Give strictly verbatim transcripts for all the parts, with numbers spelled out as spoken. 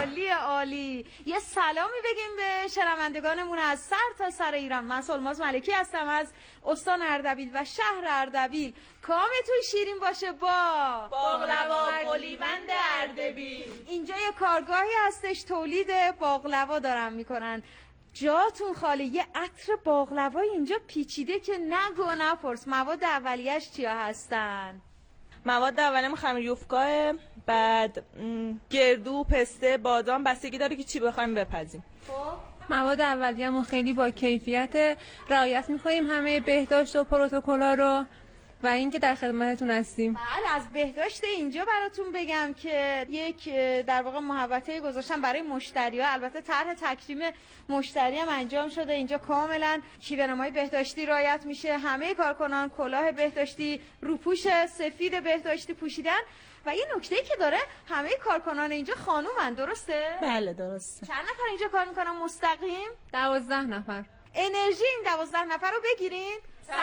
عالی عالی. یه سلامی بگیم به شنوندگانمون از سر تا سر ایران. من سلماز ملکی هستم از استان اردبیل و شهر اردبیل. کامتون شیرین باشه با باقلوا گلیبند اردبیل. اینجا یه کارگاهی هستش تولید باقلوا دارن میکنن. جاتون خالی. یه عطر باقلوای اینجا پیچیده که نگو نپرس. مواد اولیه‌اش چیا هستن؟ مواد اولیه خمیر یوفکاه، بعد گردو، پسته، بادام، بستگی داره که چی بخوایم بپزیم. خب مواد اولیه‌مون خیلی با کیفیت، رعایت می‌کنیم همه بهداشت و پروتکل‌ها رو و اینکه در خدمتتون هستیم. بله، از بهداشت اینجا براتون بگم که یک در واقع محوطه گذاشتن برای مشتری‌ها. البته طرح تکریم مشتری هم انجام شده. اینجا کاملا کیوه‌نمای بهداشتی رعایت میشه. همه کارکنان کلاه بهداشتی، روپوش سفید بهداشتی پوشیدن و یه نکته‌ای که داره همه کارکنان اینجا خانومن. درسته؟ بله درسته. چند نفر اینجا کار میکنن مستقیم؟ دوازده نفر. انرژی این دوازده نفر رو بگیرین.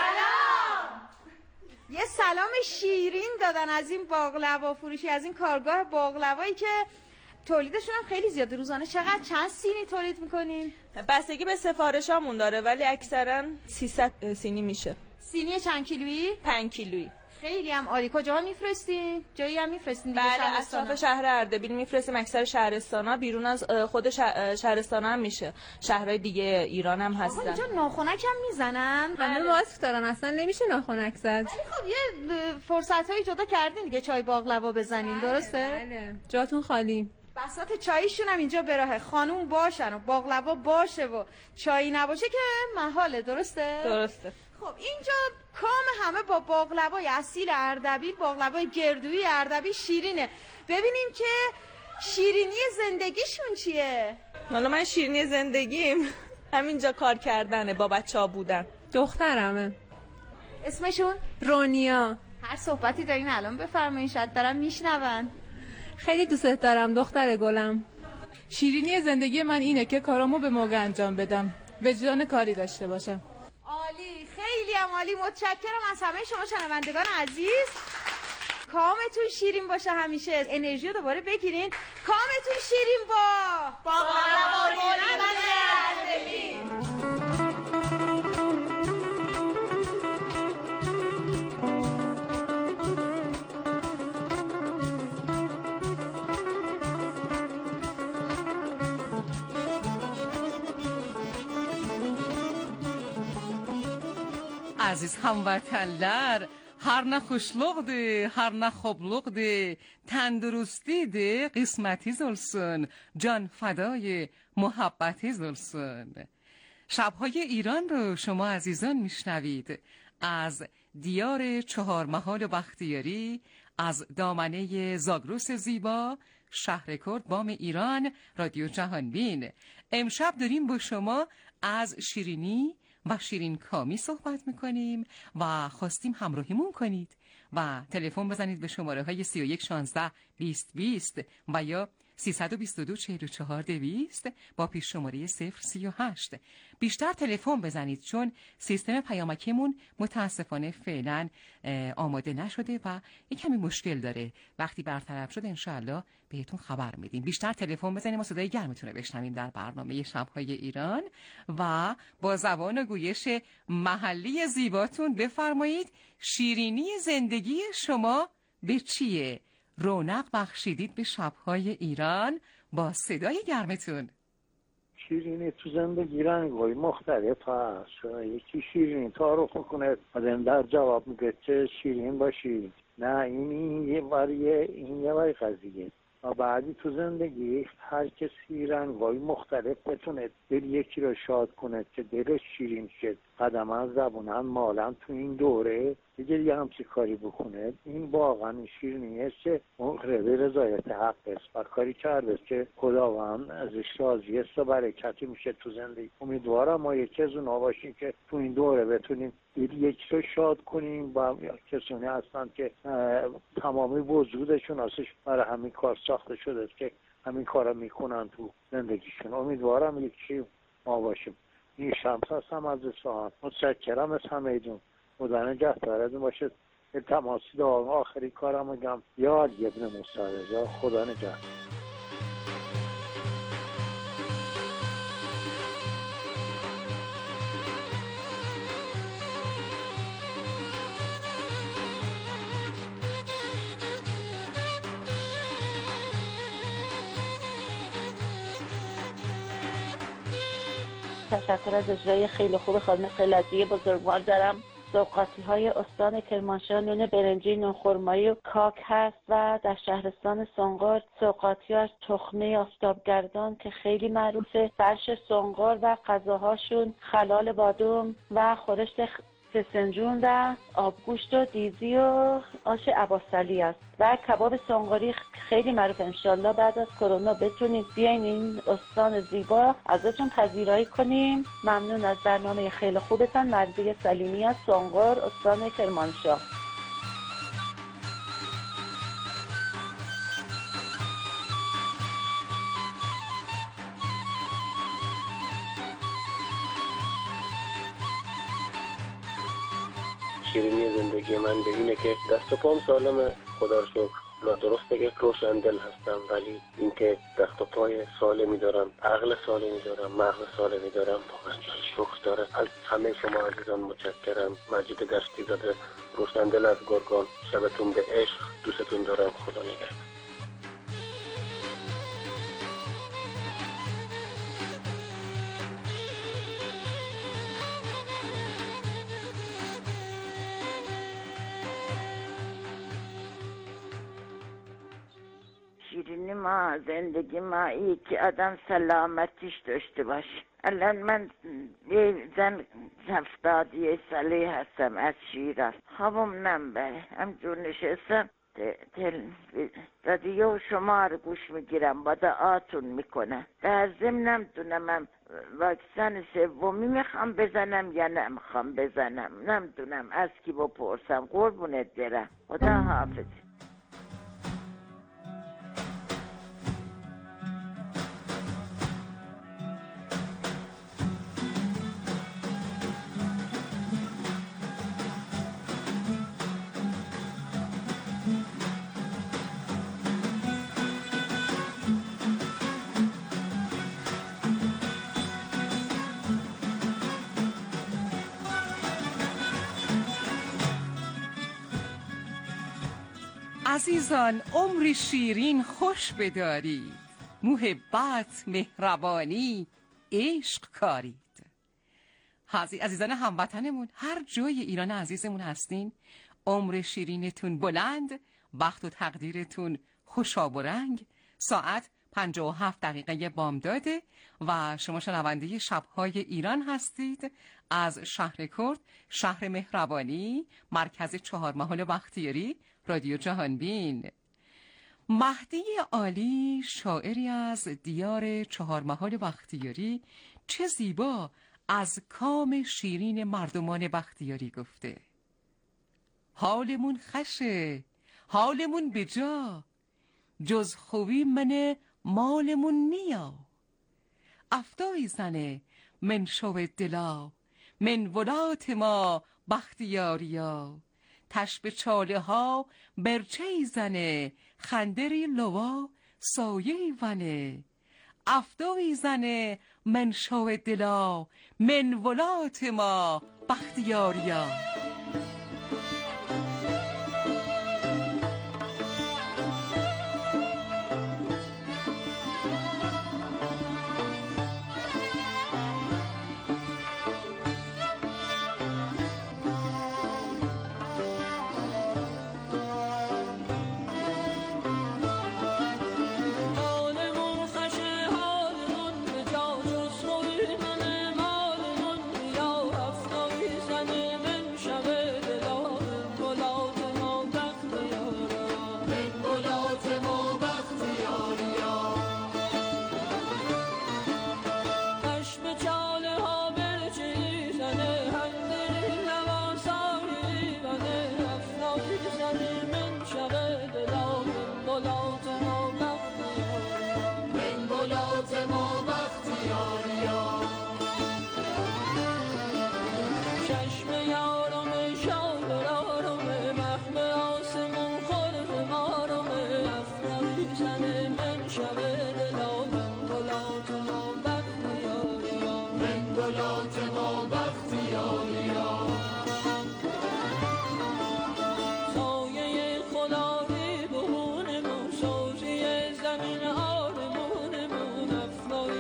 سلام. یه سلام شیرین دادن از این باقلوا فروشی، از این کارگاه باقلوایی که تولیدشون هم خیلی زیاده. روزانه چقدر چند سینی تولید میکنین؟ بستگی به سفارشامون داره ولی اکثرا سیصد سینی میشه. سینی چند کیلویی؟ پنج کیلویی. خیلی هم عالی. کجاها میفرستین؟ جایی هم میفرستین دیگه؟ بله، اطراف شهر اردبیل میفرستیم. اکثر شهرستانا، بیرون از خود شهرستانا هم میشه. شهرهای دیگه ایران هم هستن. اینجا ناخنک هم میزنن؟ همه ماسک دارن، اصلا نمیشه ناخنک زد. خب یه فرصت هایی جدا کردین دیگه چای باقلوا بزنین. درسته؟ بله. جاتون خالی. بساط چاییشون هم اینجا به راهه. خانوم باشن و باقلوا باشه و چایی نباشه که محاله. درسته؟ درسته. خب اینجا کام همه با باقلوای اصیل اردبیل، باقلوای گردویی اردبیل شیرینه. ببینیم که شیرینی زندگیشون چیه؟ حالا من شیرینی زندگیم همینجا کار کردنه، با بچه‌ها بودن. دخترمه. اسمشون؟ رونیا. هر صحبتی دارین الان بفرمایین، شاید دارن میشنون. خیلی دوستت دارم دختر گلم. شیرینی زندگی من اینه که کارامو به موقع انجام بدم، وجدان کاری داشته باشم. عالی، خیلی هم عالی. متشکرم از همه شما شنوندگان عزیز. کامتون شیرین باشه همیشه. انرژی رو دوباره بگیرین. کامتون شیرین با باقلوا گلیبند اردبیل. Aziz hamvatanlar, har ne xoşluqdur, har ne xobluqdur, tandurustiydir, qismetiz olsun, can fadای محبتیز olsun. شب‌های ایران رو شما عزیزان میشنوید از دیار چهار محال بختیاری، از دامنه زاگرس زیبا، شهر کرد بام ایران، رادیو جهانبین. امشب داریم با شما از شیرینی و شیرین کامی صحبت میکنیم و خواستیم همراهیمون کنید و تلفن بزنید به شماره های سی و یک شانزده بیست بیست و یا سیصد و بیست و دو چهل و چهار دویست با پیش شماره صفر سی و هشت. بیشتر تلفن بزنید چون سیستم پیامکیمون متاسفانه فعلا آماده نشده و یک کمی مشکل داره. وقتی برطرف شد انشاءالله بهتون خبر میدیم. بیشتر تلفن بزنیم و صدای گرمتون رو بشنویم در برنامه شب‌های ایران و با زبان و گویش محلی زیباتون بفرمایید شیرینی زندگی شما به چیه؟ رونق بخشیدید به شب‌های ایران با صدای گرمتون. شیرینی تو زندگی رنگ‌های مختلف هست. یکی شیرینی تعارف کنه آدم در جواب میگه چه شیرین باشی. نه این, این یه وریه، این یه وری قضیه. و بعدی تو زندگی هر کسی رنگ‌های مختلف بتونه دل یکی رو شاد کنه که دلش شیرین شد. قدم از زبونن مالن تو این دوره دیگه یه همچی کاری بکنه. این واقعا شیرینیه که مقرب رضایت حق است و کاری کرده که خداوند ازش راضی است و برکتی میشه تو زندگی. امیدوارم ما یکی از اونها باشیم که تو این دوره بتونیم دل یکی رو شاد کنیم و کسانی هستن که تمامی وجودشون اساس برای همین کار ساخته شده که همین کارا میکنن تو زندگیشون. امیدوارم یکی ما باشیم. این شمس هستم از اصفهان. متشکرم از همه ایدون. خدا نگهدارتون باشه. تماسی دارم آخری کارم میگم یاد ابن موسی رضا. خدا نگهدار. تشکر از اجرای خیلی خوب خانم خلعتی بزرگوار دارم. سوغاتی های استان کرمانشاه نون برنجی، نون خرمایی و کاک هست و در شهرستان سنقر سوغاتی از تخمه آفتابگردان که خیلی معروفه، فرش سنقر و غذاهاشون خلال بادوم و خورشت فسنجون و آبگوشت و دیزی و آش عباسلی است و کباب سنقری خیلی معروف. انشالله بعد از کرونا بتونید بیاین این استان زیبا ازتون پذیرایی کنیم. ممنون از برنامه خیلی خوبتان. مرضیه سلیمی از سنقر استان کرمانشاه. شیرینی زندگی من به اینه که دست و پام سالمه، خدا رو شکر. نادرسته که روشن دل هستم، ولی اینکه دست و پای سالمی دارم، عقل سالمی دارم، مغز سالمی دارم، واقعا جای شکر داره. از همه شما عزیزان متشکرم. مجید دشتی زاده، روشن دل از گرگان. شبتون به عشق. دوستتون دارم. خدا نگهدار. شیرینی ما زندگی ما ای که آدم سلامتیش داشته باشه. الان من یه زن هفتادی ساله هستم از شیراز. خوابم نمیبره، همجور نشستم تل رادیو شما رو گوش میگیرم، با دعاتون میکنم. در ضمن نمیدونم واکسن سومی میخوام بزنم یا نمیخوام بزنم، نمیدونم از کی بپرسم. قربونت برم. خدا حافظ. عزیزان، عمر شیرین خوش بدارید، محبت، مهربانی، عشق کارید. عزیزان هموطنمون، هر جای ایران عزیزمون هستین، عمر شیرینتون بلند، بخت و تقدیرتون خوشاب و رنگ. ساعت پنجاه و هفت دقیقه بامداده و شما شنونده شب‌های ایران هستید از شهر کرد، شهر مهربانی، مرکز چهارمحال بختیاری، رادیو جهانبین. مهدی عالی، شاعری از دیار چهارمحال بختیاری، چه زیبا از کام شیرین مردمان بختیاری گفته: حالمون خشه، حالمون بجا، جز خوبی من مالمون نیا. افتای زنه من شو دلا، من ولات ما بختیاریا. تشب چاله ها برچه زنه، خندری لوا سایه ونه. افتای زنه من شو دلا، من ولات ما بختیاریا. زمین آرمونمون افنای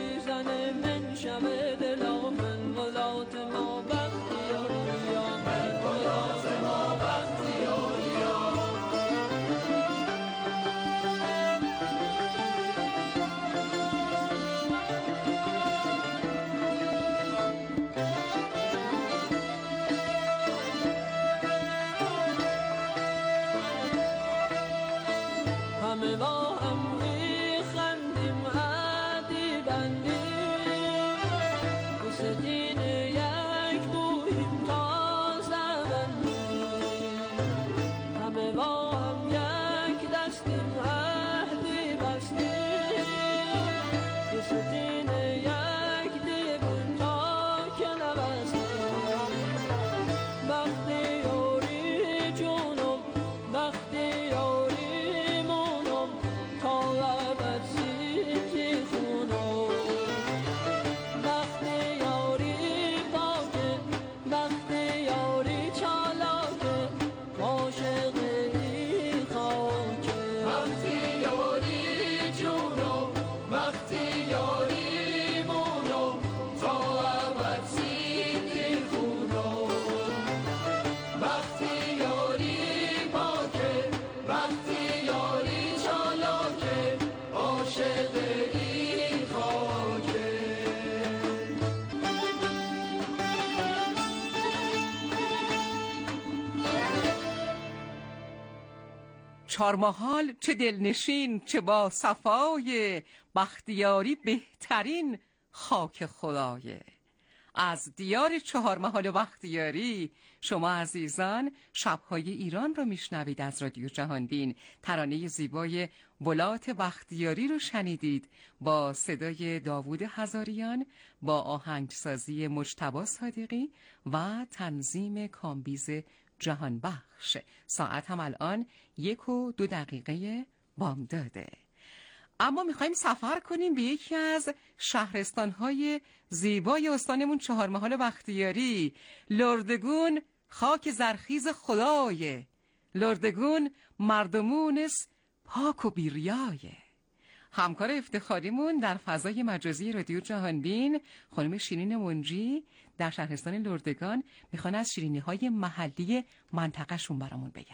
چهارمحال چه دلنشین چه با صفای، بختیاری بهترین خاک خدایه. از دیار چهارمحال و بختیاری شما عزیزان شب‌های ایران رو میشنوید از رادیو جهانبین. ترانه زیبای ولات بختیاری رو شنیدید با صدای داوود هزاریان، با آهنگسازی مجتبی صادقی و تنظیم کامبیز جهانبخش. ساعت هم الان یک و دو دقیقه بامداده. اما میخوایم سفر کنیم به یکی از شهرستانهای زیبای استانمون چهارمحال بختیاری. لردگون خاک زرخیز خدایه، لردگون مردمونس پاک و بیریایه. همکار افتخاریمون در فضای مجازی رادیو جهانبین خانم شیرین منجی در شهرستان لردگان میخوان از شیرینی‌های محلی منطقه‌شون برامون بگن.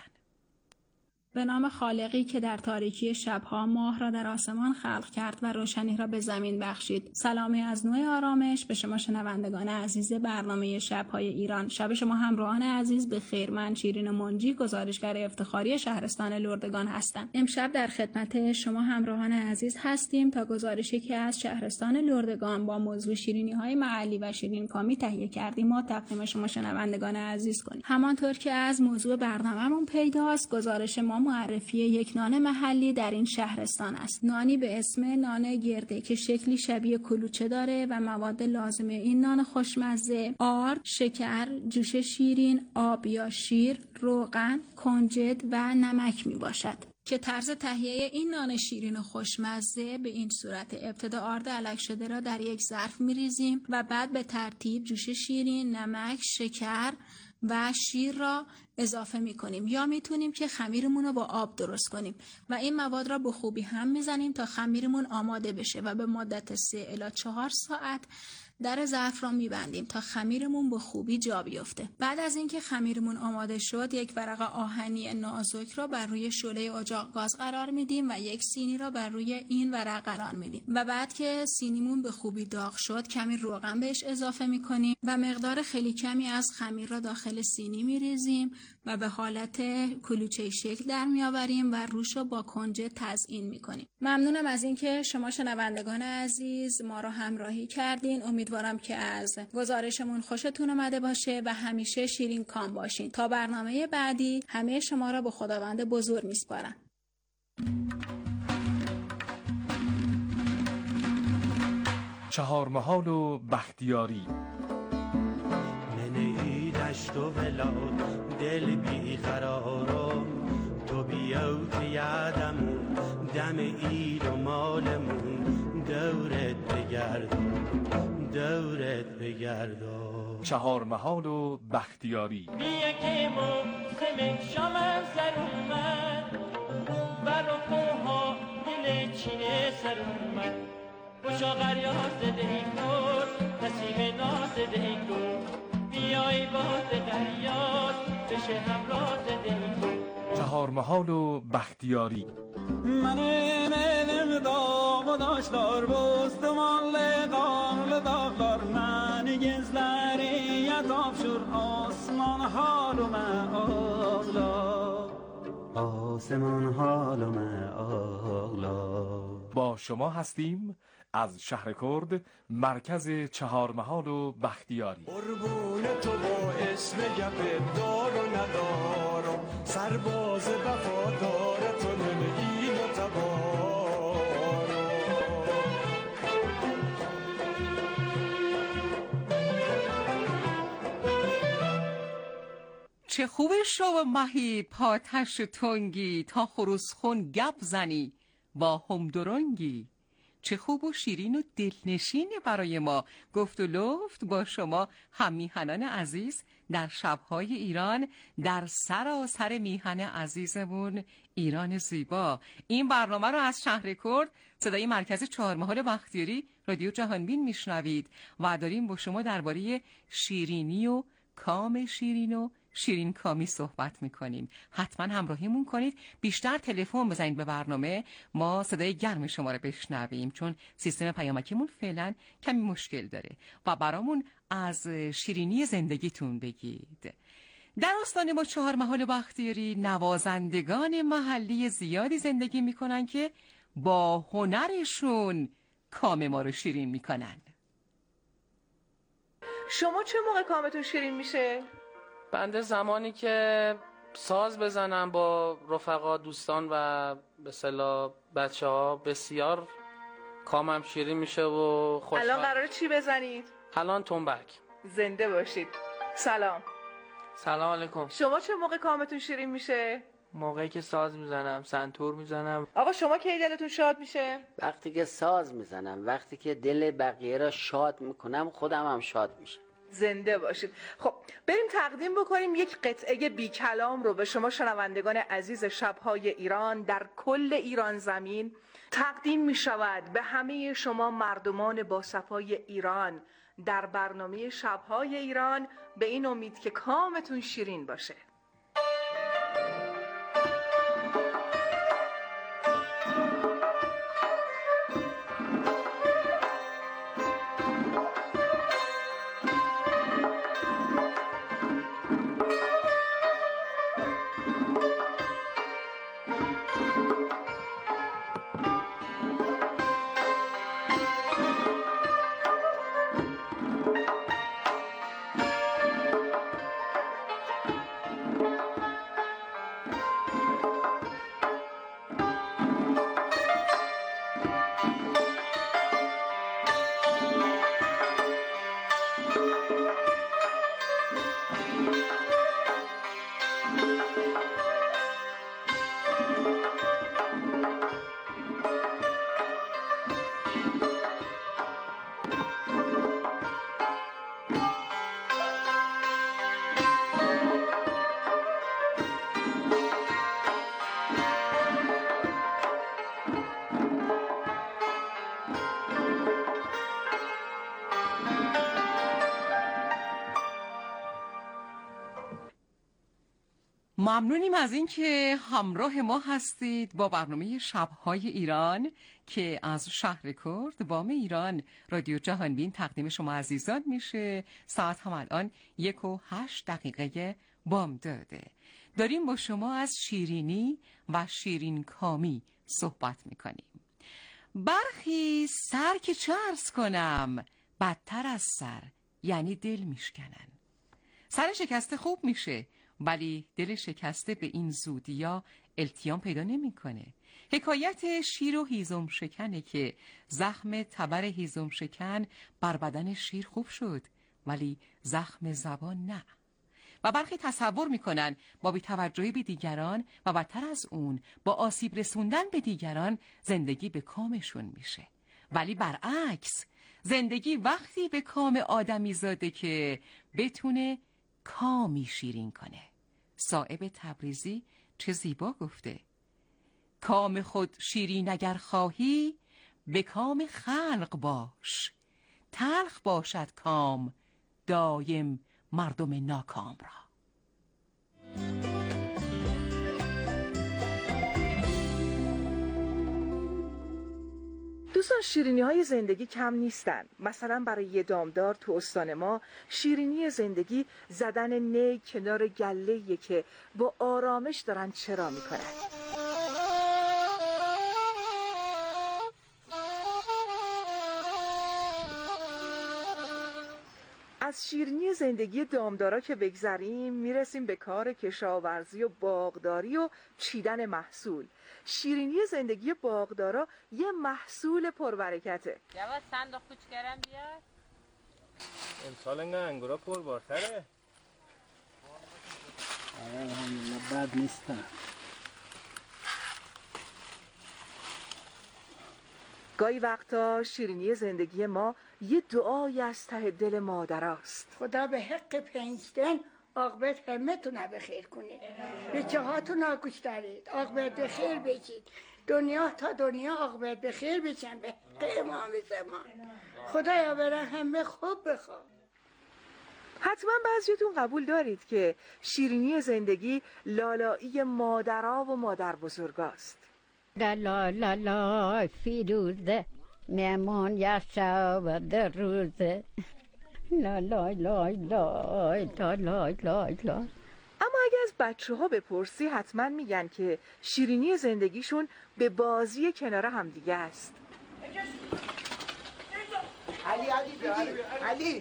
به نام خالقی که در تاریکی شبها ماه را در آسمان خلق کرد و روشنی را به زمین بخشید. سلامی از نوع آرامش به شما شنوندگان عزیز برنامه شبهای ایران. شب شما همراهان عزیز به خیر. من شیرین منجی گزارشگر افتخاری شهرستان لردگان هستم. امشب در خدمت شما همراهان عزیز هستیم تا گزارشی که از شهرستان لردگان با موضوع شیرینی‌های محلی و شیرین کامی تهیه کردیم ما تقدیم شما شنوندگان عزیز کنیم. همانطور که از موضوع برنامه‌مون پیداست، گزارش ما معرفی یک نان محلی در این شهرستان است. نانی به اسم نان گرده که شکلی شبیه کلوچه داره و مواد لازم این نان خوشمزه آرد، شکر، جوش شیرین، آب یا شیر، روغن، کنجد و نمک می باشد. که طرز تهیه این نان شیرین و خوشمزه به این صورت: ابتدا آرد الک شده را در یک ظرف می ریزیم و بعد به ترتیب جوش شیرین، نمک، شکر و شیر را اضافه می کنیم یا میتونیم که خمیرمون رو با آب درست کنیم و این مواد را به خوبی هم میزنیم تا خمیرمون آماده بشه و به مدت سه الی چهار ساعت در ظرف را میبندیم تا خمیرمون به خوبی جا بیفته. بعد از اینکه خمیرمون آماده شد، یک ورق آهنی نازک را بر روی شعله اجاق گاز قرار میدیم و یک سینی را بر روی این ورق قرار میدیم و بعد که سینیمون به خوبی داغ شد کمی روغن بهش اضافه میکنیم و مقدار خیلی کمی از خمیر را داخل سینی میریزیم و به حالت کلوچه شکل در میآوریم و روش رو با کنجد تزیین میکنیم. ممنونم از اینکه شما شنوندگان عزیز ما را همراهی کردین. امیدوارم که از گزارشمون خوشتون اومده باشه و همیشه شیرین کام باشین. تا برنامه بعدی همه شما را به خداوند بزرگ میسپارم. چهارمحال و بختیاری. منی دشت و ولاد دل بی قرارم، تو بیا که یادمون دم اید و مالمون دورت بگردم دورت بگردم. چهارمحال و بختیاری. بیا که موسم شام سر اومد، برو کوها دل چینه سر اومد، خوشا غریاز ده این گل نسیم ناز ده این گل، بیای باز غریاز بشه همراز ده این گل. چهارمحال و بختیاری. من ملم داغ و داشتار بستمان لقام لداغدار، من گزلری یتاب شور آسمان حالوم آغلا، آسمان حالوم آغلا. با شما هستیم از شهر کرد، مرکز چهارمحال و بختیاری. قربون تو با اسم گپ دار و ندارم، سرباز وفادار تو نمیگی نتبارم. چه خوبه شو مهی پاتش تنگی، تا خروس خون گپ زنی با همدرنگی. چه خوب و شیرین و دلنشین برای ما گفت و لفت با شما هم میهنان عزیز در شبهای ایران، در سراسر میهن عزیزمون ایران زیبا. این برنامه رو از شهر کرد، صدای مرکز چهارمحال بختیاری رادیو جهانبین میشنوید و داریم با شما درباره شیرینی و کام شیرین و شیرین کامی صحبت میکنیم. حتما همراهیمون کنید، بیشتر تلفن بزنید به برنامه، ما صدای گرم شما رو بشنویم، چون سیستم پیامکیمون فعلا کمی مشکل داره و برامون از شیرینی زندگیتون بگید. در استان ما چهار محال بختیاری نوازندگان محلی زیادی زندگی میکنن که با هنرشون کام ما رو شیرین میکنن. شما چه موقع کامتون شیرین میشه؟ بنده زمانی که ساز بزنم با رفقا، دوستان و به اصطلاح بچه ها، بسیار کامم شیرین میشه و خوشحال. الان قراره چی بزنید؟ الان تنبک. زنده باشید. سلام. سلام علیکم. شما چه موقع کامتون شیرین میشه؟ موقعی که ساز میزنم، سنتور میزنم. آقا شما کی دلتون شاد میشه؟ وقتی که ساز میزنم، وقتی که دل بقیه را شاد میکنم، خودم هم شاد میشم. زنده باشید. خب بریم تقدیم بکنیم یک قطعه بی کلام رو به شما شنوندگان عزیز شب‌های ایران در کل ایران زمین. تقدیم می شود به همه شما مردمان با صفای ایران در برنامه شب‌های ایران، به این امید که کامتون شیرین باشه. ممنونیم از این که همراه ما هستید با برنامه شب‌های ایران که از شهر کرد بام ایران رادیو جهانبین تقدیم شما عزیزان میشه. ساعت هم الان یک و هشت دقیقه بامداده. داریم با شما از شیرینی و شیرین کامی صحبت میکنیم. برخی سر که چه عرض کنم، بدتر از سر یعنی دل میشکنن. سر شکسته خوب میشه ولی دل شکسته به این زودیا التیام پیدا نمیکنه. حکایت شیر و هیزم شکنه که زخم تبر هیزم شکن بر بدن شیر خوب شد ولی زخم زبان نه. و برخی تصور میکنن با بی‌توجهی به دیگران و بدتر از اون با آسیب رسوندن به دیگران زندگی به کامشون میشه. ولی برعکس، زندگی وقتی به کام آدمی زاده که بتونه کامی شیرین کنه. صائب تبریزی چه زیبا گفته: کام خود شیرین اگر خواهی، به کام خلق باش. تلخ باشد کام دایم مردم ناکام را. دوستان، شیرینی های زندگی کم نیستن. مثلا برای یه دامدار تو استان ما شیرینی زندگی زدن نی کنار گله‌ایه که با آرامش دارن چرا میکنن. از شیرینی زندگی دامدارا که بگذریم میرسیم به کار کشاورزی و باغداری و چیدن محصول. شیرینی زندگی باغدارا یه محصول پربرکته. جواد صندوق کوچکرم بیار. امسال انگه انگورا پربارتره. الحمدلله بد نیستن. گاهی وقتا شیرینی زندگی ما یه دعایی از ته دل مادراست. خدا به حق پنجتن عاقبت همتون به خیر کنه. بچه هاتون آگوش دارید، عاقبت به خیر بشید. دنیا تا دنیا عاقبت به خیر بشن به حق امام زمان. خدایا برای همه خوب بخواه. حتما بعضیتون قبول دارید که شیرینی زندگی لالایی مادرها و مادر بزرگاست. لا لا لا فیروزه مهمان یا شب در روزه لا لا لا لا لا لا لا لا بچه ها بپرسی حتما میگن که شیرینی زندگیشون به بازی کنار همدیگه است. علی علی بگی علی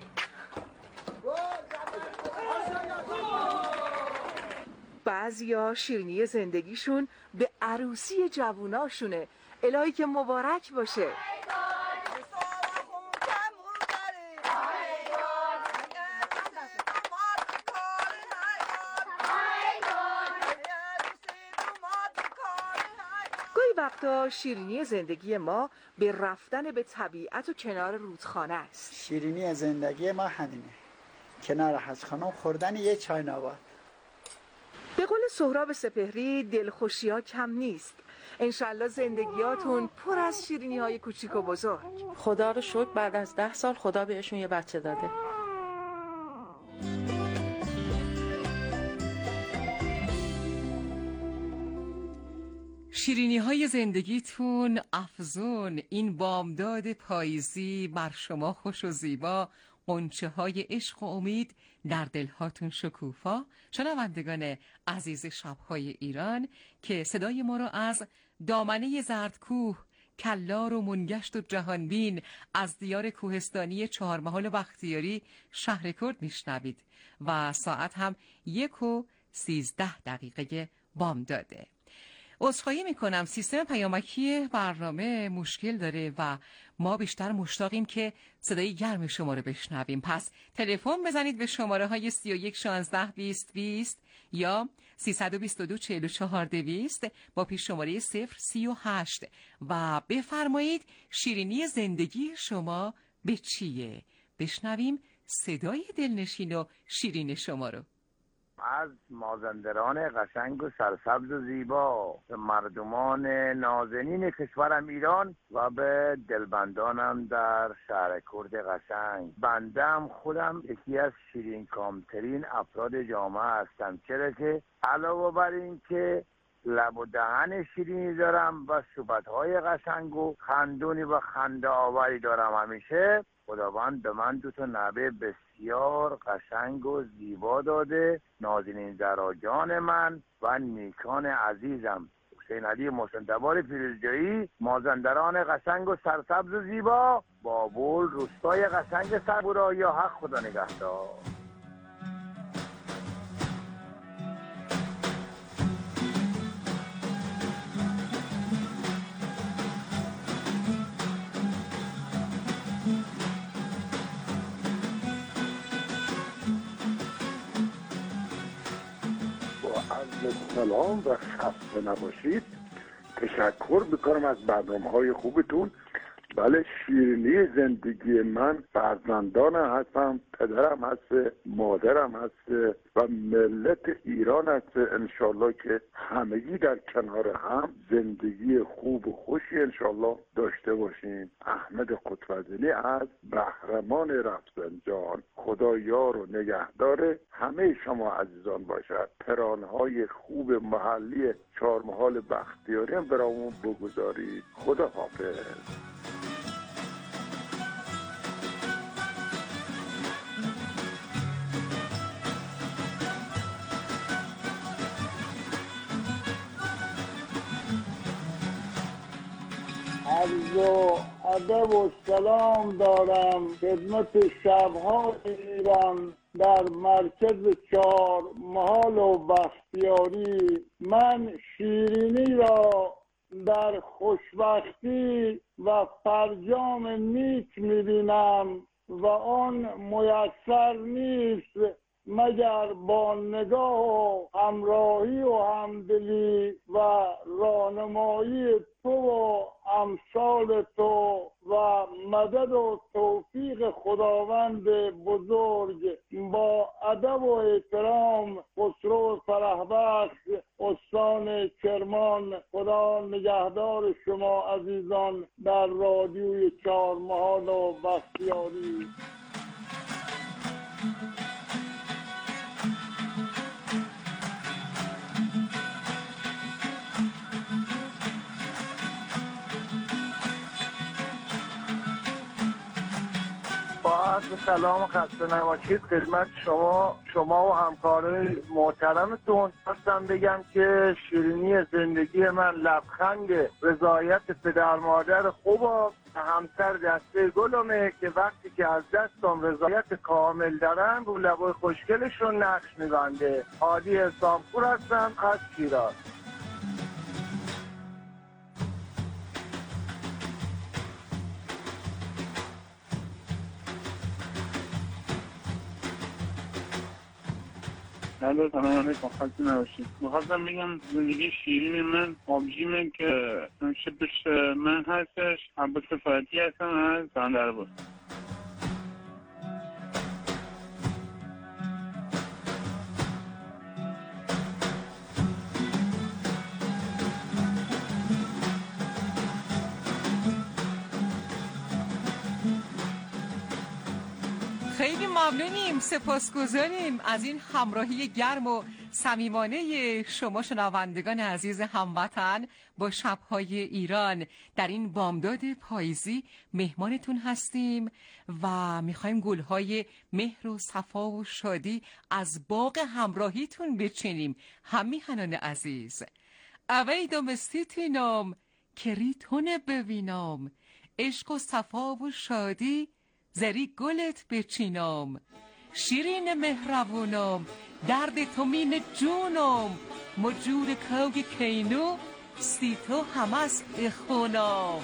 بعضیا شیرینی زندگیشون به عروسی جووناشونه. الهی که مبارک باشه. گاهی وقتا شیرینی زندگی ما به رفتن به طبیعت و کنار رودخانه است. شیرینی زندگی ما همینه، کنار حج خانم خوردن یه چای نوبات. به قول سهراب سپهری دلخوشی ها کم نیست. انشالله زندگیاتون پر از شیرینی های کوچیک و بزرگ. خدا رو شکر بعد از ده سال خدا بهشون یه بچه داده. شیرینی های زندگیتون افزون. این بامداد پاییزی بر شما خوش و زیبا، غنچه های عشق و امید در دلهاتون شکوفا. شنوندگان عزیز شبهای ایران که صدای ما را از دامنه زردکوه، کلار و منگشت و جهانبین از دیار کوهستانی چهارمحال و بختیاری شهرکرد میشنوید و ساعت هم یک و سیزده دقیقه بامداده. عذرخواهی میکنم سیستم پیامکی برنامه مشکل داره و ما بیشتر مشتاقیم که صدای گرم شما رو بشنویم. پس تلفن بزنید به شماره های سی و یک شانزده بیست بیست یا سیصد و بیست و دو چهل و چهار دویست با پیش شماره صفر سی و هشت و بفرمایید شیرینی زندگی شما به چیه؟ بشنویم صدای دلنشین و شیرین شما رو. از مازندران قشنگ و سرسبز و زیبا به مردمان نازنین کشورم ایران و به دلبندانم در شهر کرد قشنگ. بندم خودم یکی از شیرین کامترین افراد جامعه هستم، چرا که علاوه بر این که لب و دهن شیرینی دارم و صحبت‌های قشنگ و خندونی و خنده آوری دارم، همیشه خداوند به من دو تا نوه بسیار قشنگ و زیبا داده، نازنین زراجان من و نیکان عزیزم. حسین علی محسن تبار پیروزجایی، مازندران قشنگ و سرسبز و زیبا، بابل روستای قشنگ سربورا. یا حق خدا نگهدار. سلام و خسته نباشید. تشکر میکنم از برنامه‌های خوبتون. بله، شیرینی زندگی من فرزندانم هستم، پدرم هست، مادرم هست و ملت ایران هست. انشالله که همگی در کنار هم زندگی خوب و خوشی انشالله داشته باشیم. احمد قطب‌زلی از بهرمان رفسنجان. خدا یار و نگهدار همه شما عزیزان باشد. ترانه‌های خوب محلی چهارمحال بختیاری هم برامون بگذارید. خدا حافظ. عرض و ادب و سلام دارم خدمت شبهای ایران در مرکز چهارمحال و بختیاری. من شیرینی را در خوشبختی و فرجام نیک میبینم و آن میسر نیست مگر با نگاه و همراهی و همدلی و راهنمایی تو و امثال تو و مدد و توفیق خداوند بزرگ. با ادب و احترام، خسرو فرحبخش، استان کرمان. خدا نگهدار شما عزیزان در رادیوی چهارمحال و بختیاری. با عرض سلام و خسته نباشید خدمت شما شما و همکارای محترمتون. خواستم بگم که شیرینی زندگی من لبخند رضایت پدر مادر خوبم، همسر دسته گلمه که وقتی که از دستم رضایت کامل دارن رو لبای خوشگلشون نقش میبنده. عادی حسامپور هستم از شیراز. الو سلام علیکم، خسته نباشید. میخواستم بگم زندگی شیرین من آبجیمه که همیشه پیش من هستش. عباس فاتی هستم از بندرعباس. خیلی ممنونیم، سپاسگزاریم از این همراهی گرم و صمیمانه شما شنوندگان عزیز هموطن با شب‌های ایران. در این بامداد پاییزی مهمانتون هستیم و میخوایم گل‌های مهر و صفا و شادی از باغ همراهیتون بچینیم. هم میهنان عزیز، اوی دمستیتینام کریتونه ببینام، عشق و صفا و شادی زری گلت بچینام، شیرین مهربونم درد تو مین جونم، مجور کوگ کینو سی تو همس اخونام.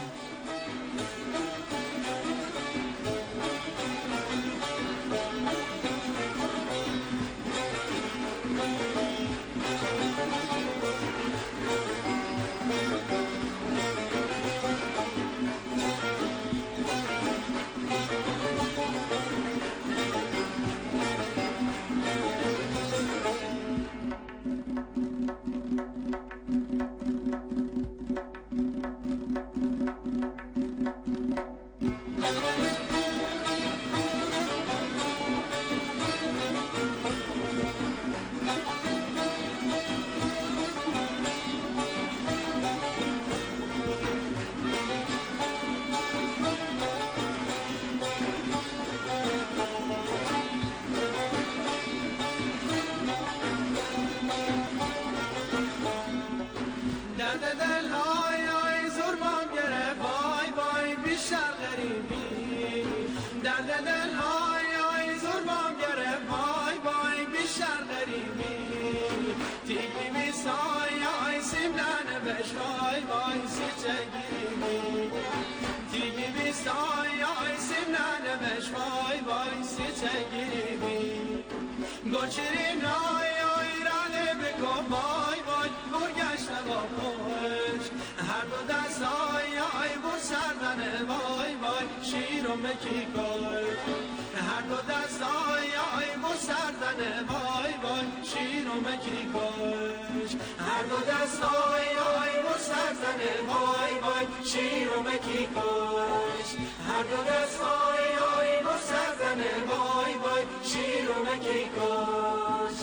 گلچین آی آی رانه بکن وای وای برگشته با خوش، هر دو دست آی آی بر سردنه وای وای شیرم بکی کش، هر دو دست آی آی بر سردنه وای وای شیرم بکی کش، هر دو دست آی آی بر سردنه وای وای شیرم بکی کش، هر دو دست آی آی بر سردنه وای وای شیرم بکی کش.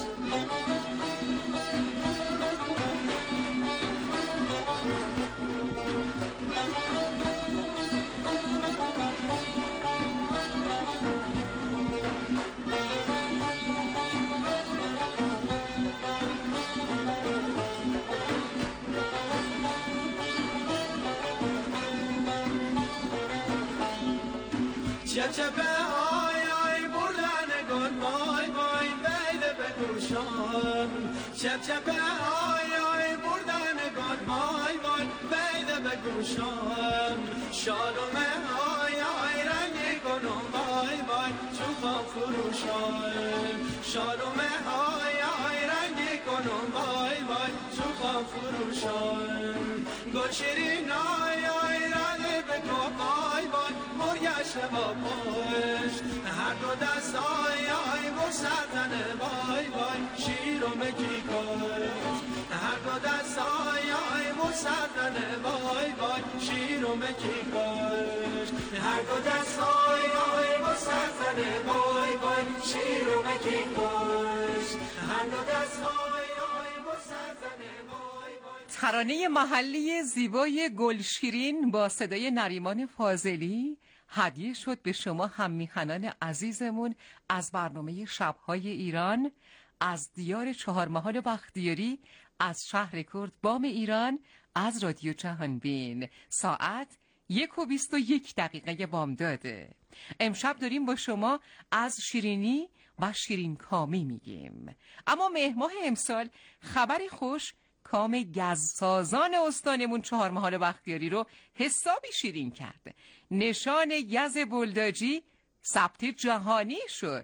چپ چپ آی آی بردن گل وای وای بیده بگوشم، چپ چپ آی آی بردن گل وای وای بیده بگوشم، شالوم آی آی رنگی گلم وای وای چوخا فروشم، شالوم آی آی رنگی گلم وای وای چوخا فروشم، گل شیرین آی آی رنگی بگو وای وای برگشته با پشت، هر دو دست آی آی بر سردنه وای وای شیرم کی کش، هر دو دست آی آی بر سردنه وای وای شیرم کی کش، هر دو دست آی آی بر سردنه وای وای شیرم کی کش، هر دو دست آی آی بر سردنه وای وای. ترانه محلی زیبای گلشیرین با صدای نریمان فاضلی هدیه شد به شما هم میهنان عزیزمون از برنامه شب‌های ایران، از دیار چهارمحال بختیاری، از شهر کرد بام ایران، از رادیو جهانبین. ساعت یک و بیست و یک دقیقه بامداده. امشب داریم با شما از شیرینی و شیرین کامی میگیم. اما مهر ماه امسال خبری خوش کام گزسازان استانمون چهارمحال بختیاری رو حسابی شیرین کرد. نشان گز بلداجی ثبت جهانی شد.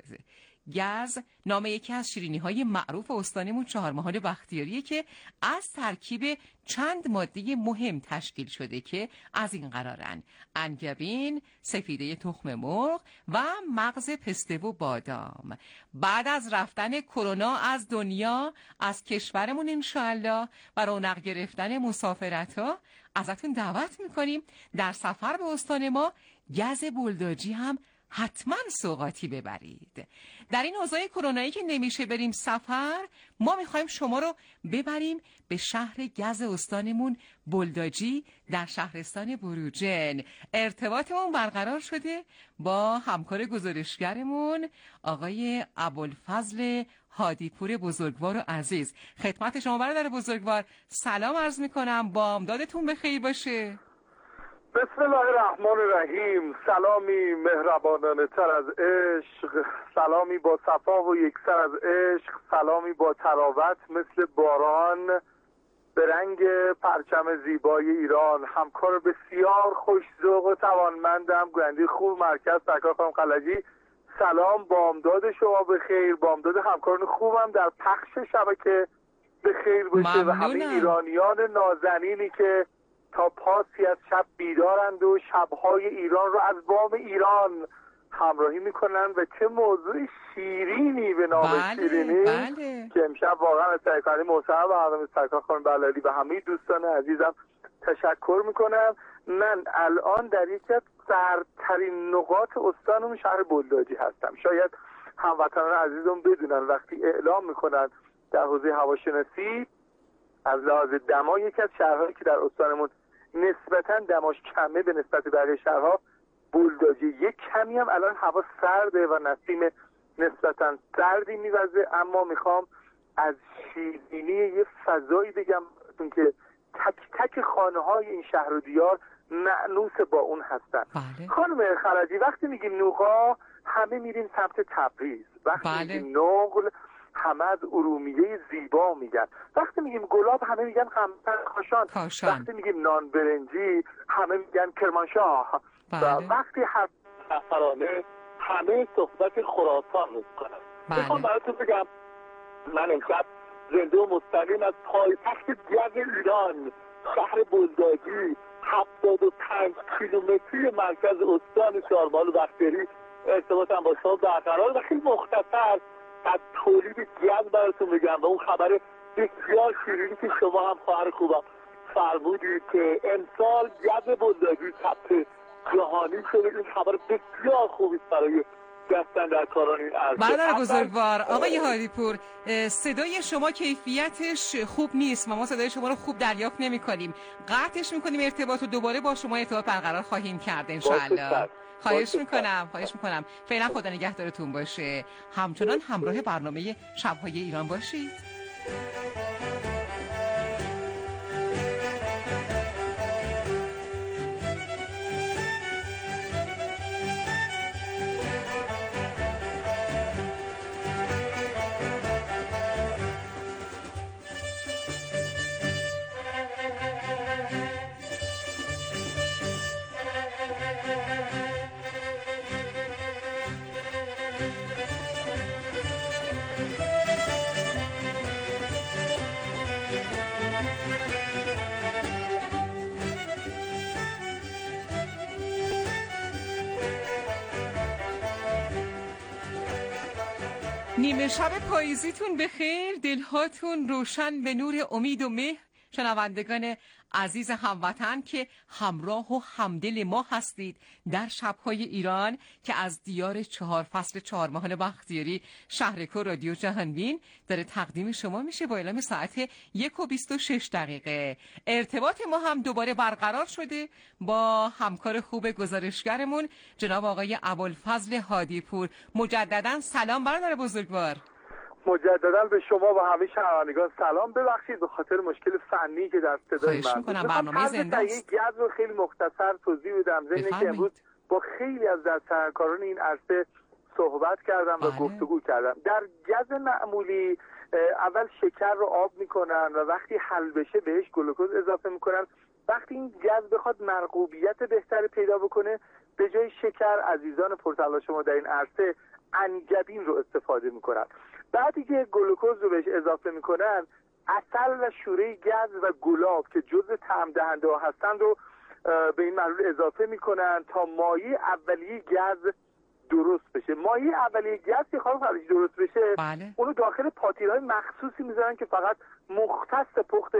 گز نام یکی از شیرینی های معروف استانمون چهارمحال بختیاریه که از ترکیب چند ماده مهم تشکیل شده که از این قرارن: انگبین، سفیده تخم مرغ و مغز پسته و بادام. بعد از رفتن کرونا از دنیا، از کشورمون انشاءالله و رونق گرفتن مسافرت ها، ازتون دعوت میکنیم در سفر به استان ما گز بلداجی هم حتما سوغاتی ببرید. در این اوضاع کرونایی که نمیشه بریم سفر، ما میخوایم شما رو ببریم به شهر گز استانمون بلداجی در شهرستان بروجن. ارتباطمون برقرار شده با همکار گزارشگرمون آقای ابوالفضل هادیپور بزرگوار و عزیز. خدمت شما برادر بزرگوار سلام عرض میکنم، بامدادتون بخیر باشه. بسم الله الرحمن الرحیم. سلامی مهربانانه تر از عشق، سلامی با صفا و یکسر از عشق، سلامی با تراوت مثل باران به رنگ پرچم زیبای ایران. همکار بسیار خوش‌ذوق و توانمندم گوینده خوب مرکز سرکار خانم خلجی. سلام، بامداد شما به خیر، بامداد همکاران خوبم در پخش شبکه به خیر باشه و همه ایرانیان نازنینی که تا پاسی از شب بیدارند و شبهای ایران رو از بام ایران همراهی میکنن و چه موضوع شیرینی به نام بله، شیرینی بله. که امشب واقعا از سرکاری محترم و حضرت سرکار خانم بلالی و همه دوستان عزیزم تشکر میکنم. من الان در یکی از سردترین نقاط استانم شهر بلداجی هستم. شاید هموطنان عزیزم بدونن وقتی اعلام میکنن در حوزه هواشناسی از لحاظ دما یکی از شهرهایی که در استانمون نسبتاً دماش کمه به نسبت بقیه شهرها بلداجی. یک کمی هم الان هوا سرده و نسیم نسبتاً سردی میوزه، اما میخوام از شیرینی یه فضایی بگم که تک تک خانه های این شهر و دیار مأنوس با اون هستن. بله. خانم خلجی وقتی میگیم نوقا همه میریم سمت تبریز، وقتی بله. میگیم نقل همه از ارومیه زیبا میگن، وقتی میگیم گلاب همه میگن خمسن کاشان. کاشان، وقتی میگیم نان برنجی همه میگن کرمانشاه. بله. و وقتی حرف زعفرانه همه صحبت خراسان میکنن. بله. میخوام براتون بگم من امشب زنده و مستقیم از پایتخت گز ایران شهر بلداجی هفتاد و پنج کیلومتری مرکز استان چهارمحال بختیاری ارتباطم با شما برقرار و خیلی مختصر از تولید گز براتون بگم و اون خبر بسیار شیرینی که شما هم خواهر خوبم فرمودید که امسال گز بلداجی ثبت جهانی شده. این خبر بسیار خوبی برای دستن در کاران این عرضه. برادر بزرگوار آقای هادیپور، صدای شما کیفیتش خوب نیست و ما صدای شما رو خوب دریافت نمی کنیم. قطعش میکنیم ارتباط و دوباره با شما ارتباط برقرار خواهیم کرد انشاءالله. خواهش میکنم خواهش میکنم فعلا خدا نگهدارتون باشه. همچنان همراه برنامه شب‌های ایران باشید. نیمه شب پاییزیتون بخیر، دلهاتون روشن به نور امید و مهر. شنوندگان عزیز هموطن که همراه و همدل ما هستید در شب‌های ایران که از دیار چهار فصل چهار ماهان بختیاری شهرکور رادیو جهانبین داره تقدیم شما میشه با اعلام ساعت یک و بیست و شش دقیقه. ارتباط ما هم دوباره برقرار شده با همکار خوب گزارشگرمون جناب آقای ابوالفضل هادی پور. مجددا سلام برادر بزرگوار. مجددا به شما و همه شنوندگان سلام. ببخشید به خاطر مشکل فنی که در صدای من بود. برنامه زنده است. یک رو خیلی مختصر توضیح بدم. ضمن که امروز با خیلی از دست‌کاران این عرصه صحبت کردم و گفتگو کردم. در گز معمولی اول شکر رو آب میکنن و وقتی حل بشه بهش گلوکوز اضافه میکنن. وقتی این گز بخواد مرغوبیت بهتری پیدا بکنه به جای شکر عزیزان پرتلاش ما در این عرصه انگبین رو استفاده میکنن. بعدی که گلوکوز رو بهش اضافه میکنن عسل و شوره گز و گلاب که جزء طعم دهنده ها هستن رو به این محلول اضافه میکنن تا مایع اولیه گز درست بشه. مایع اولیه گز که خواهد خارجی درست بشه بله. اونو داخل پاتیل‌های مخصوصی میذارن که فقط مختص پخت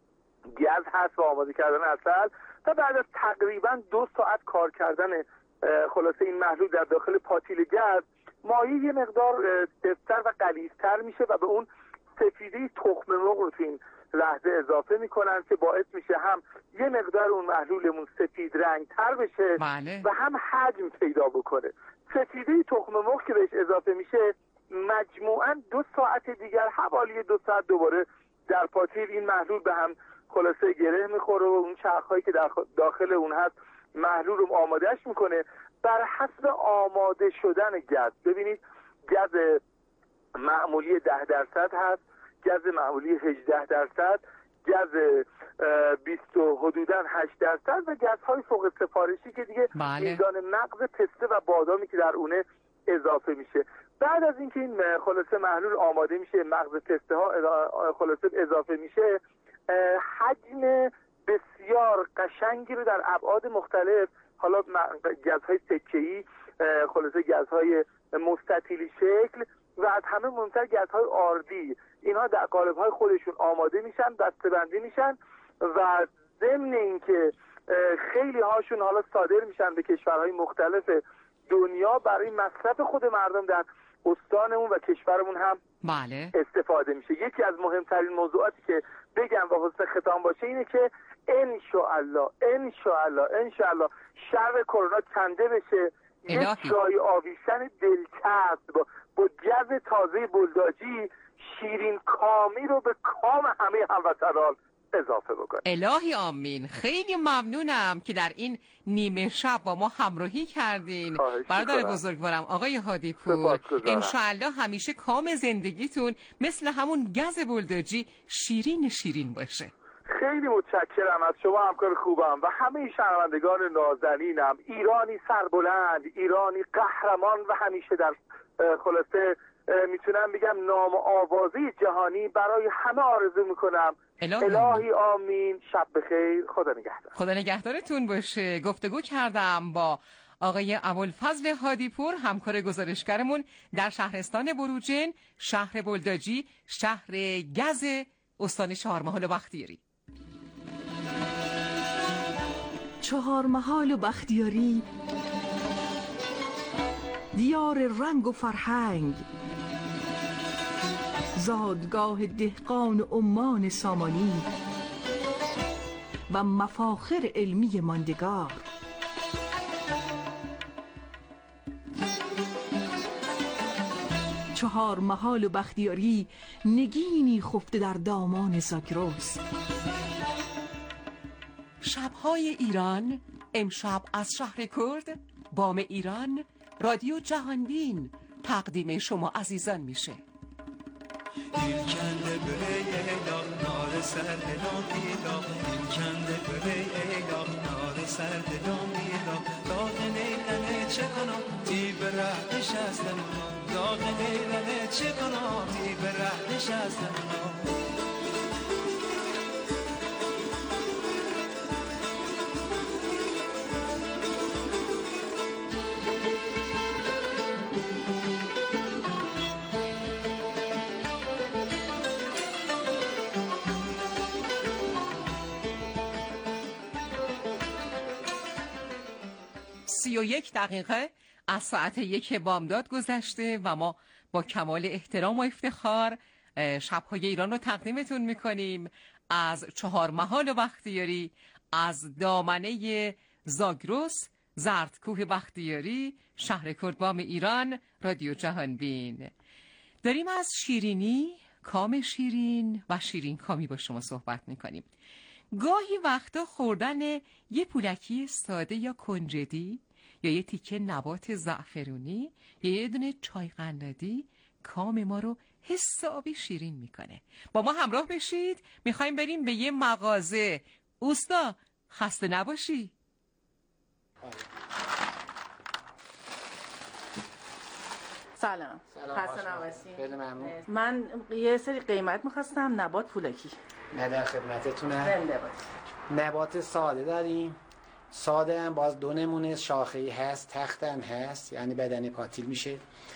گز هست و آماده کردن عسل و بعد از تقریبا دو ساعت کار کردن خلاصه این محلول در داخل پاتیل گز مایع یه مقدار سفت‌تر و غلیظتر میشه و به اون سفیده تخم مرغ رو تو این لحظه اضافه میکنن که باعث میشه هم یه مقدار اون محلولمون سفید رنگ تر بشه بله. و هم حجم پیدا بکنه. سفیده تخم مرغ که بهش اضافه میشه مجموعاً دو ساعت دیگر حوالی دو ساعت دوباره در پاتیل این محلول به هم خلاصه گره میخوره و اون چرخهایی که داخل اون هست محلول رو آمادهش میکنه بر حسب آماده شدن گز. ببینید گز معمولی ده درصد هست، گز معمولی هجده درصد، گز بیست و حدوداً هشت درصد و گزهای فوق سفارشی که دیگه بله. میزان مغز پسته و بادامی که در اونه اضافه میشه. بعد از اینکه این خلاصه محلول آماده میشه مغز پسته ها خلاصه اضافه میشه حجم بسیار قشنگی رو در ابعاد مختلف حالا گزهای سکه‌ای خلاصه گزهای مستطیلی شکل و از همه مهمتر گزهای آردی اینها در قالب‌های خودشون آماده میشن دسته‌بندی میشن و ضمن اینکه خیلی هاشون حالا صادر میشن به کشورهای مختلف دنیا برای مصرف خود مردم در استانمون و کشورمون هم بله. استفاده میشه. یکی از مهمترین موضوعاتی که بگم و حسن ختام باشه اینه که انشاءالله انشاءالله انشاءالله شر کرونا کنده بشه. یک چای آویسن دلچسب با, با گز تازه بلداجی شیرین کامی رو به کام همه هموطنان اضافه بکنه. الهی آمین. خیلی ممنونم که در این نیمه شب با ما همراهی کردین برادر بزرگوارم آقای هادی پور. انشاءالله همیشه کام زندگیتون مثل همون گز بلداجی شیرین شیرین باشه. خیلی متشکرم از شما همکار خوبم و همه شنوندگان نازنینم. ایرانی سربلند، ایرانی قهرمان و همیشه در خلاصه میتونم بگم نام آوازی جهانی برای همه آرزو میکنم. الهی, الهی آمین. شب بخیر. خدا نگهدار. خدا نگهدارتون باشه. گفتگو کردم با آقای ابوالفضل هادی پور همکار گزارشگرمون در شهرستان بروجین شهر بلداجی شهر گز استان چهارمحال و بختیاری. چهارمحال و بختیاری دیار رنگ و فرهنگ زادگاه دهقان و عمان سامانی و مفاخر علمی ماندگار. چهارمحال و بختیاری نگینی خفته در دامان زاگرس. شب‌های ایران امشب از شهر کرد بام ایران رادیو جهانبین تقدیم شما عزیزان میشه. دل کنده به ایلا نار سر دلم ایلا دل کنده به ایلا نار سر دلم ایلا داغ نیلنه چه کنم تی به ره نشستم داغ نیلنه چه کنم تی به ره نشستم سی و یک دقیقه از ساعت یک بامداد گذشته و ما با کمال احترام و افتخار شب‌های ایران رو تقدیمتون میکنیم از چهار محال و بختیاری، از دامنه زاگرس، زردکوه بختیاری، شهر کردبام ایران، رادیو جهانبین. داریم از شیرینی، کام شیرین و شیرین کامی با شما صحبت میکنیم. گاهی وقتا خوردن یه پولکی ساده یا کنجدی یا یه تیکه نبات زعفرونی یا یه دونه چای قنادی کام ما رو حسابی شیرین میکنه. با ما همراه بشید، میخوایم بریم به یه مغازه. اوستا خسته نباشی. سلام. سلام. خسته نباشی. خیلی ممنون. من یه سری قیمت میخواستم نبات پولکی. نه در خدمتتونم. زنده باش. نبات ساده داریم. ساده هم باز دو نمونه شاخه‌ای هست، تخت هم هست، یعنی بدن پاتیل میشه.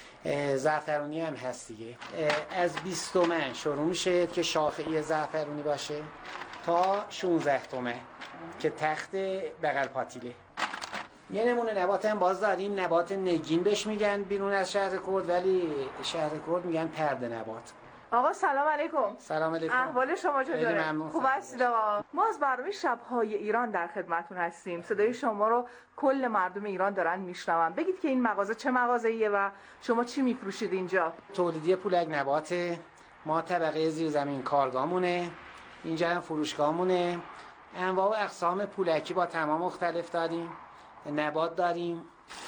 زعفرونی هم هست دیگه. از بیست تومن شروع میشه که شاخه‌ای زعفرونی باشه تا شانزده تومن که تخت بغل پاتیله. یه نمونه نبات هم باز داریم، نبات نگین بهش میگن بیرون از شهر کرد، ولی شهر کرد میگن پرده نبات. آقا سلام علیکم. سلام علیکم. احوال شما چطوره؟ خوب هستید آقا؟ ما از برنامه شب‌های ایران در خدمتتون هستیم. صدای شما رو کل مردم ایران دارن میشنون. بگید که این مغازه چه مغازه‌ایه و شما چی میفروشید اینجا؟ تولیدی پولک نبات. ما طبقه زیر زمین کارگاهمونه. اینجا هم فروشگاهمونه. انواع و اقسام پولکی با تمام مختلف داریم. نبات داریم.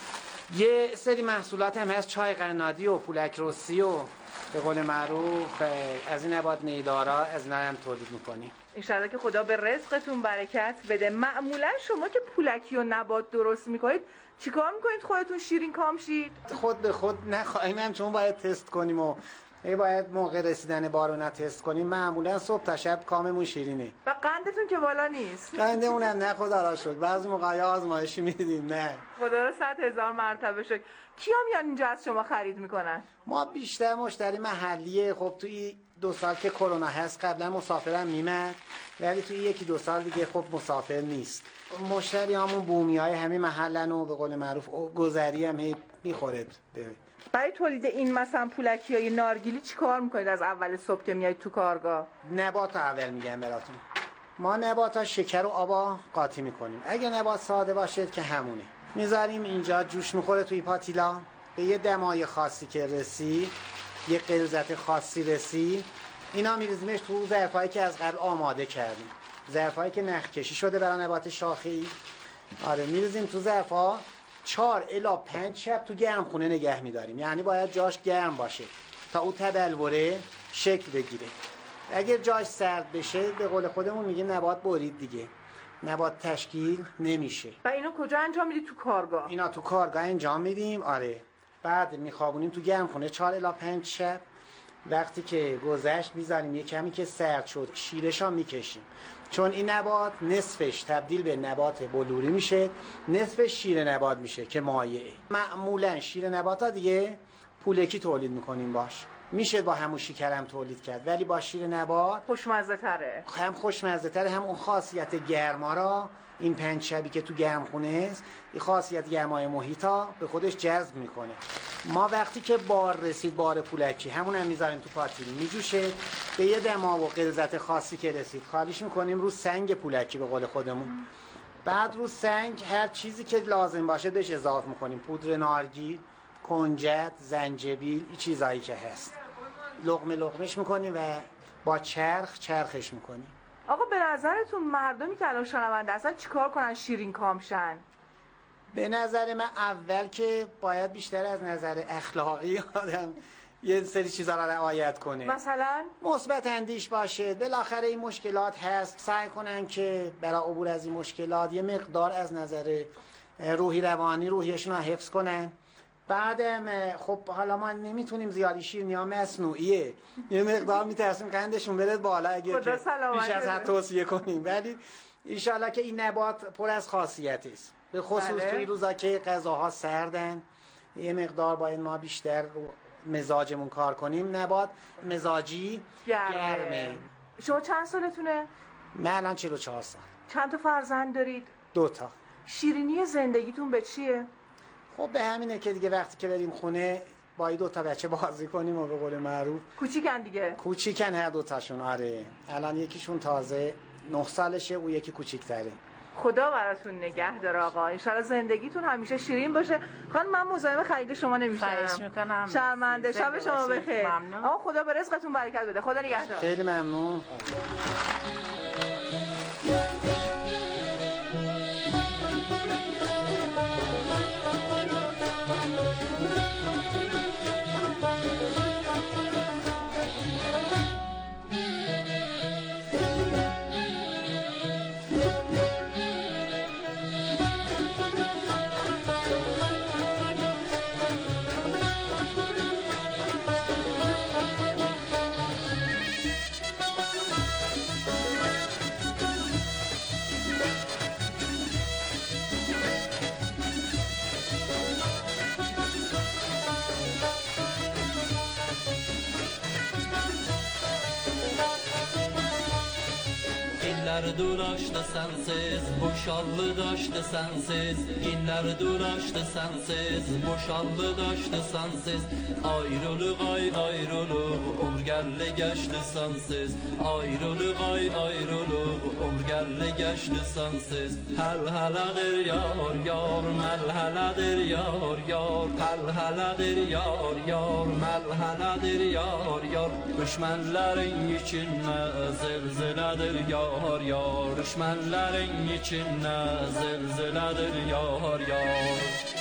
یه سری محصولات هم هست، چای قنادی و پولک رسی و به قول معروف از این نبات نیدارا، از این هم تولید میکنیم. انشالله که خدا به رزقتون برکت بده. معمولا شما که پولکی و نبات درست میکنید چیکار میکنید خودتون شیرین کام شید؟ خود به خود نخواهیم هم، چون باید تست کنیم و باید موقع رسیدن بارو تست کنیم. معمولا صبح تا شب کاممون شیرینه. و قندتون که بالا نیست؟ قندمون هم نه خدا را شد، بعضی موقع آزمایشی میدیم. نه خدا را صد هزار مرتبه شکر. کیا میان اینجا از شما خرید میکنن؟ ما بیشتر مشتری محلیه. خب توی دو سال که کرونا هست قبلا مسافرم میمد، ولی توی یکی دو سال دیگه خب مسافر نیست. مشتری همون بومی های همین محلن و به قول معروف گذری هم هی میخوره. برای تولید این مثلا پولکی های نارگیلی چی کار میکنید از اول صبح که میایید تو کارگاه؟ نبات اول میگم براتون. ما نبات ها شکر و آبا قاطی میکنیم. اگه نبات ساده باشه که همونه میذاریم اینجا، جوش میخوره توی پاتیلا، به یه دمای خاصی که رسید، یه غلظت خاصی رسید، اینا میریزیمش تو ظرفایی که از قبل آماده کردیم، ظرفایی که نخ کشی شده برای نبات شاخه‌ای. آره میریزیم تو ظرفا، چهار الی پنج شب تو گرم خونه نگه میداریم. یعنی باید جاش گرم باشه تا اون تبلوره شکل بگیره. اگر جاش سرد بشه به قول خودمون میگه نبات برید دیگه، نبات تشکیل نمیشه. و اینو کجا انجام میدید؟ تو کارگاه؟ اینا تو کارگاه انجام میدیم. آره بعد میخوابونیم تو گرم خونه چهار الی پنج شب. وقتی که گذشت میذاریم یه کمی که سرد شد شیرش ها میکشیم، چون این نبات نصفش تبدیل به نبات بلوری میشه، نصفش شیر نبات میشه که مایعه. معمولا شیر نبات ها دیگه پولکی تولید میکنیم باش، میشه با همون شکر هم تولید کرد، ولی با شیر نبات خوشمزه تره. هم خوشمزه تره، هم اون خاصیت گرما را این پنج شبی که تو گرم خونه است، این خاصیت گرمای محیطا به خودش جذب میکنه. ما وقتی که بار رسید، بار پولکی، همون هم میذاریم تو پاتیل میجوشه، به یه دما و غلظت خاصی که رسید خالیش میکنیم رو سنگ پولکی به قول خودمون. بعد رو سنگ هر چیزی که لازم باشه بهش اضافه میکنیم، پودر نارگیل، کنجد، زنجبیل، این چیزایی که هست لقمه لقمش میکنیم و با چرخ چرخش میکنیم. آقا به نظرتون مردمی که الان شنونده اصلا چیکار کنن شیرین کامشن؟ به نظر من اول که باید بیشتر از نظر اخلاقی آدم یه سری چیزا را رعایت کنه. مثلا مثبت اندیش باشه. بالاخره این مشکلات هست، سعی کنن که برای عبور از این مشکلات یه مقدار از نظر روحی روانی روحیشون رو حفظ کنن. بعدم خب حالا ما نمیتونیم زیادی شیرینی ها مصنوعیه، یه مقدار میترسیم قندشون بره بالا اگه بیش از حد توصیه کنیم، ولی انشالله که این نبات پر از خاصیتی است، به خصوص توی روزا که غذاها سردن یه مقدار باید ما بیشتر مزاجمون کار کنیم. نبات مزاجی گرمه. شما چند سالتونه؟ من الان چهل و چهار سال. چند تا فرزند دارید؟ دو تا. شیرینی زندگیتون به چیه؟ خب به همینه که دیگه وقتی که بریم خونه با این دو تا بچه بازی کنیم و به قول معروف کوچیکن دیگه. کوچیکن هر دو تاشون. آره الان یکیشون تازه نه سالشه، او یکی کوچیک‌تره. خدا براتون نگه داره آقا، ان شاءالله زندگیتون همیشه شیرین باشه. خانم من مزاحم خرید شما نمیشم. خواهش میکنم. شرمنده. شب شما بخیر. ممنون. آقا خدا به رزقتون برکت بده. خدا نگهدار. خیلی ممنون. Günler dolaştı sensiz, boşaldı daştı sensiz. Günler dolaştı sensiz, boşaldı daştı sensiz. Ayrılık ay ayrılık, umr geldi geçti sensiz. Ayrılık ay ayrılık, umr geldi geçti sensiz. Hel heladır yar yar, mel heladır yar yar. Hel heladır yar yar, mel heladır yar yar. Düşmanların içine zelzeledir yar yar. Düşmanların içine zelzeledir yar yar.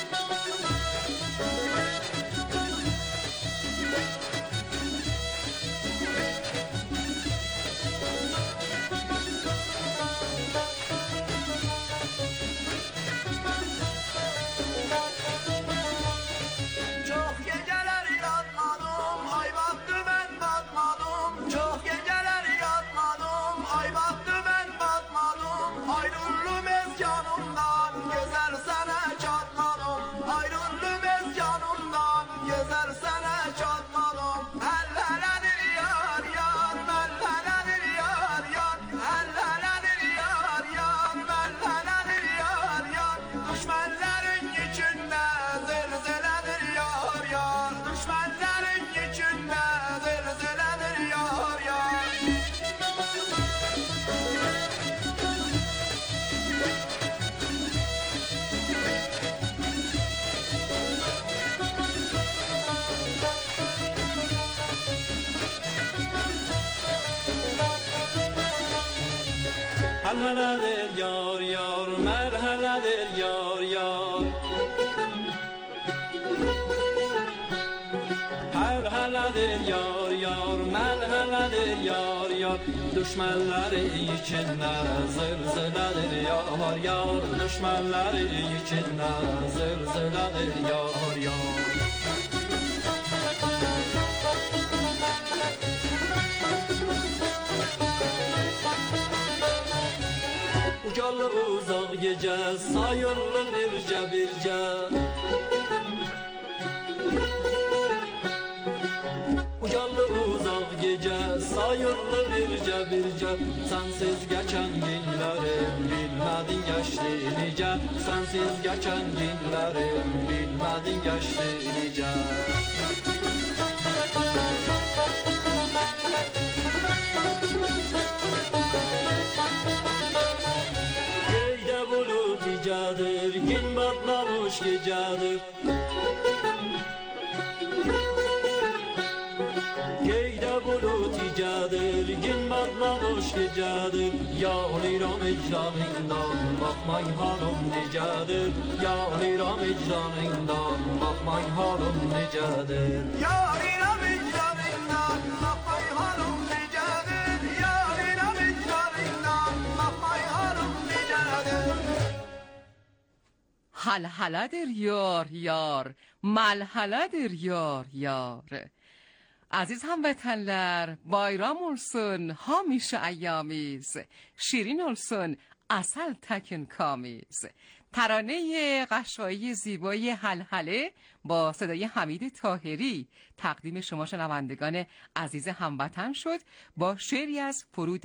Merhaledir yar yar, merhaledir yar yar. Merhaledir yar yar, merhaledir yar yar. Düşmanları içinde zılzıladır yar yar. Düşmanları içinde zılzıladır yar yar. Ucalı uzak gece, sayılı birce birce. Ucalı uzak gece, sayılı birce birce. Sensiz geçen günlerim, bilmedin geçti nice. Sensiz geçen günlerim, bilmedin geçti nice. Gecedir, gün batmamış gecedir. Geyde bulut icadır, gün batmamış gecedir. Yağlıram icranından, bakmayın hanım nicedir. Yağlıram icranından, bakmayın hanım nicedir. Yağlıram icranından, bakmayın hanım nicedir. Yağlıram icranından, bakmayın hanım nicedir. Halhaladır yar yar, malhaladır yar yar. Aziz هموطنlar bayram olsun, hamiشه ایامیز. شیرین olsun, asal takin kamiz. ترانه قشقایی زیبای هلهله با صدای حمید طاهری تقدیم شما شنوندگان عزیز هموطن شد با شعری از فرود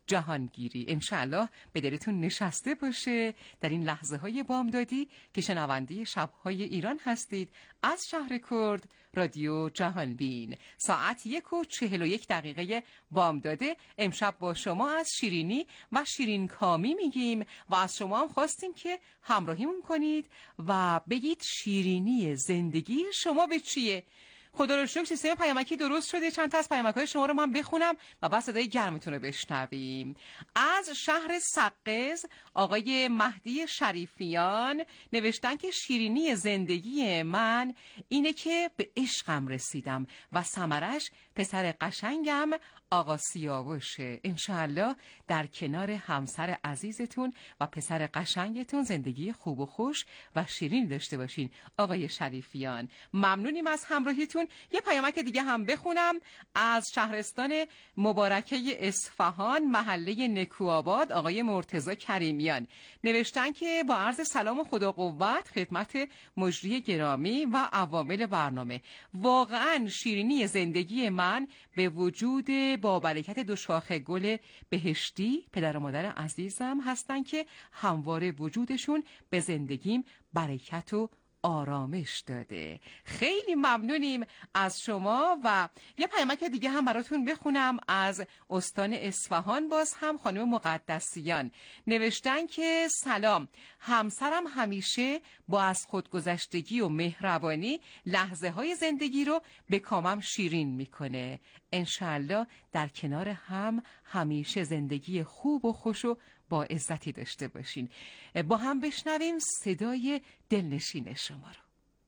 جهانگیری. انشالله به دلتون نشسته باشه در این لحظه های بامدادی که شنونده شبهای ایران هستید از شهر کرد رادیو جهانبین. ساعت یک و چهل و یک دقیقه بامداده. امشب با شما از شیرینی و شیرین کامی میگیم و از شما هم خواستیم که همراهیمون کنید و بگید شیرینی زندگی شما به چیه؟ خدا رو شکر سیستم پیامکی درست شده. چند تا از پیامک‌های شما رو من بخونم و بعد صدای گرمتون رو بشنویم. از شهر سقز آقای مهدی شریفیان نوشتن که شیرینی زندگی من اینه که به عشقم رسیدم و ثمرش پسر قشنگم آقا سیاوشه. انشالله در کنار همسر عزیزتون و پسر قشنگتون زندگی خوب و خوش و شیرین داشته باشین. آقای شریفیان ممنونیم از همراهیتون. یه پیامک دیگه هم بخونم از شهرستان مبارکه اصفهان محله نکوآباد آقای مرتضی کریمیان نوشتن که با عرض سلام و خدا قوت خدمت مجری گرامی و عوامل برنامه، واقعا شیرینی زندگی من به وجود با برکت دو شاخه گل بهشتی پدر و مادر عزیزم هستن که همواره وجودشون به زندگیم برکت و آرامش داده. خیلی ممنونیم از شما. و یه پیامک دیگه هم براتون بخونم از استان اصفهان. باز هم خانم مقدسیان نوشتن که سلام، همسرم همیشه با از خودگذشتگی و مهربانی لحظه های زندگی رو به کامم شیرین میکنه. انشالله در کنار هم همیشه زندگی خوب و خوش و با عزتی داشته باشین. با هم بشنویم صدای دلنشین شما رو.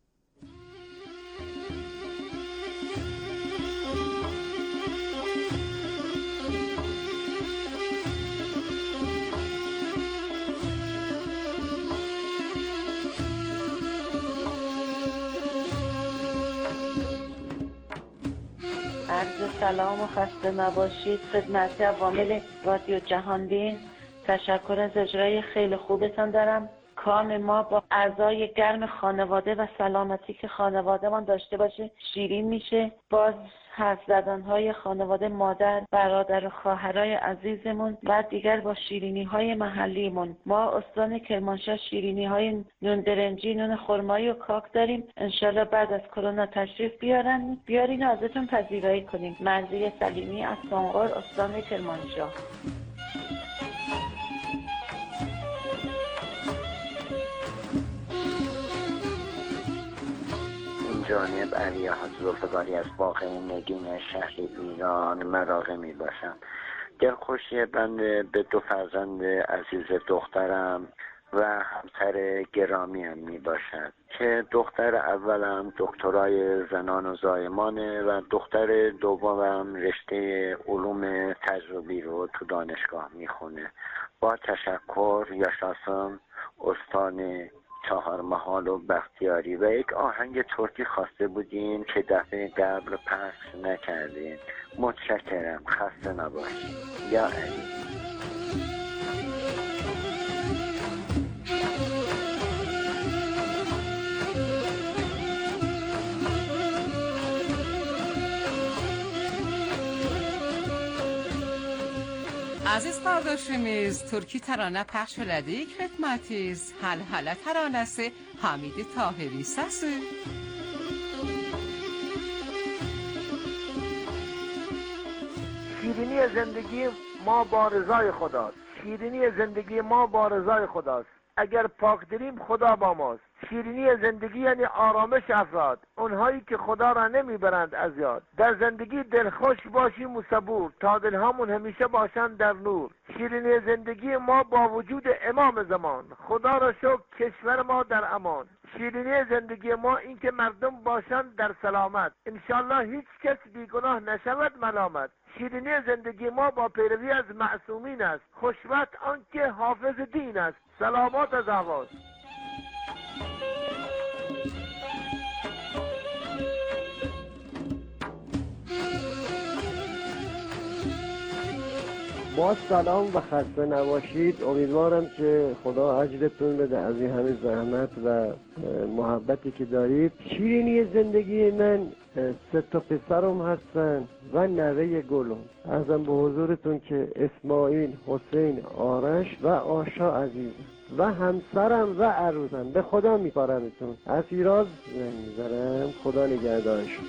عرض سلام و خسته نباشید خدمت عوامل رادیو جهانبین. تشکر از اجرای خیلی خوبتان دارم. کام ما با اعضای گرم خانواده و سلامتی که خانواده من داشته باشه شیرین میشه. باز حرف زدنهای خانواده، مادر، برادر و خواهرای عزیزمون و دیگر با شیرینی های محلیمون. ما استان کرمانشاه شیرینی های نون برنجی، نون خرمایی و کاک داریم. انشالله بعد از کرونا تشریف بیارن بیارین و ازتون پذیرایی کنیم. مرضیه سلیمی از سانغار استان کرمانشاه. جانب علی حضرتگاری از باغ نگین شهر ایران مراغه می باشم. دلخوشی بنده به دو فرزند عزیز دخترم و همسر گرامی هم می باشد که دختر اولم دکترای زنان و زایمانه و دختر دومم رشته علوم تجربی رو تو دانشگاه می خونه. با تشکر یاشاسم استان چهار محال و بختیاری. و یک آهنگ ترکی خواسته بودین که دفعه قبل پخش نکردین. متشکرم، خسته نباشید. یا علی. Aziz kardeşimiz, Türkü tarana pəxş xidmətiz, həl-hələ taranəsi Hamid Tahiri səsi. شیرینی زندگی ما با رضای خداست. شیرینی زندگی ما با رضای خداست. اگر پاک دلیم خدا با ماست. شیرینی زندگی یعنی آرامش افراد، اونهایی که خدا را نمیبرند از یاد. در زندگی دلخوش باشیم و صبور تا دلهامون همیشه باشند در نور. شیرینی زندگی ما با وجود امام زمان، خدا را شکر کشور ما در امان. شیرینی زندگی ما این که مردم باشند در سلامت، انشالله هیچ کس بیگناه نشود ملامت. شیرینی زندگی ما با پیروی از معصومین است، خوشبخت آنکه حافظ دین است. سلامات از آواز. با سلام و خسته نباشید. امیدوارم که خدا اجرتون بده از این همه زحمت و محبتی که دارید. شیرینی زندگی من سه تا پسرم هستن و نوه گلم. ازم به حضورتون که اسماعیل، حسین، آرش و آشا عزیز و همسرم و عروسم. به خدا میپارمتون. از ایراز میذارم. خدا نگهدارشون.